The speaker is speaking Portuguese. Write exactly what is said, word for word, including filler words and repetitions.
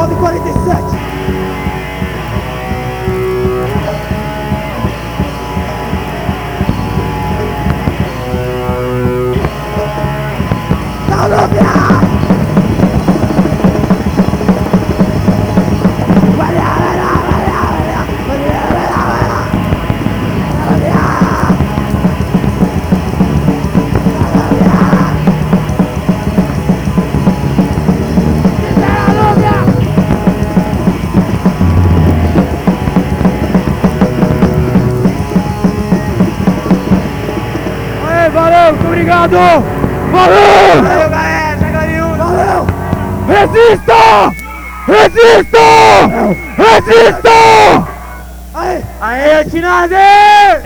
nove e quarenta e sete. Colômbia! Valeu, muito obrigado! Valeu! Valeu, galera! Valeu! Resista! Resista! Resista! Aê! Aê, Tinazê!